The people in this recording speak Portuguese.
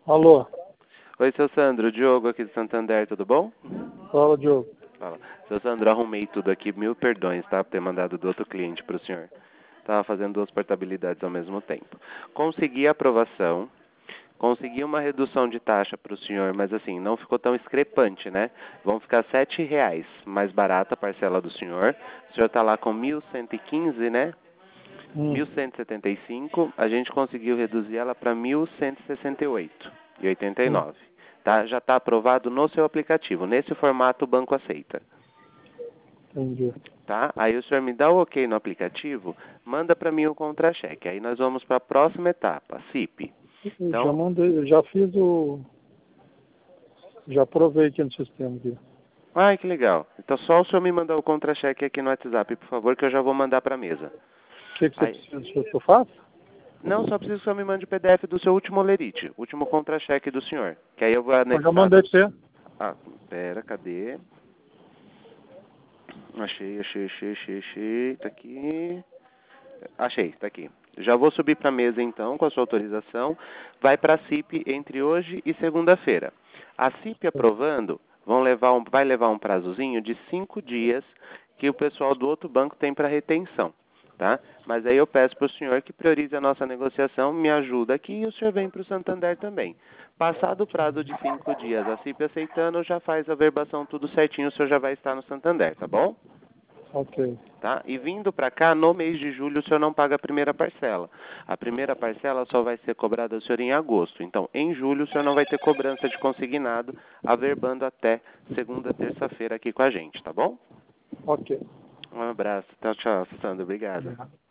Alô, Oi, seu Sandro, Diogo aqui de Santander, tudo bom? fala, Diogo. Fala. Seu Sandro, arrumei tudo aqui, 1000 perdões, tá? Por ter mandado do outro cliente para o senhor. Tava fazendo duas portabilidades ao mesmo tempo. Consegui a aprovação, consegui uma redução de taxa para o senhor, mas assim, não ficou tão discrepante, né? Vão ficar R$ 7 mais barata a parcela do senhor. O senhor tá lá com 1.115, né? 1.175, a gente conseguiu reduzir ela para 1.168,89. Tá? Já está aprovado no seu aplicativo. Nesse formato o banco aceita. Entendi. Tá? Aí o senhor me dá o ok no aplicativo, manda para mim o contra-cheque. Aí nós vamos para a próxima etapa, CIP. Eu já Então, mandei, eu já fiz o. Já provei aqui no sistema aqui. ai que legal. Então só o senhor me mandar o contra-cheque aqui no WhatsApp, por favor, que eu já vou mandar para a mesa. O que você Aí, precisa que eu faça? não, só preciso que o senhor me mande o PDF do seu último lerite, último contra-cheque do senhor. Que aí eu vou Eu já anexar. mandei pra você. Ah, pera, cadê? Achei. Tá aqui. Achei, tá aqui. Já vou subir para a mesa então, com a sua autorização. Vai para a CIP entre hoje e segunda-feira. A CIP aprovando, vai levar um prazozinho de 5 dias que o pessoal do outro banco tem para retenção. Tá? Mas aí eu peço para o senhor que priorize a nossa negociação, me ajuda aqui e o senhor vem para o Santander também. Passado o prazo de 5 dias, a CIP aceitando, já faz a verbação tudo certinho, o senhor já vai estar no Santander, tá bom? Ok. Tá? E vindo para cá, no mês de julho, o senhor não paga a primeira parcela. A primeira parcela só vai ser cobrada ao senhor em agosto. Então, em julho, o senhor não vai ter cobrança de consignado, averbando até segunda, terça-feira aqui com a gente, tá bom? Ok. Um abraço. Tchau, tchau, Sandro. Obrigado.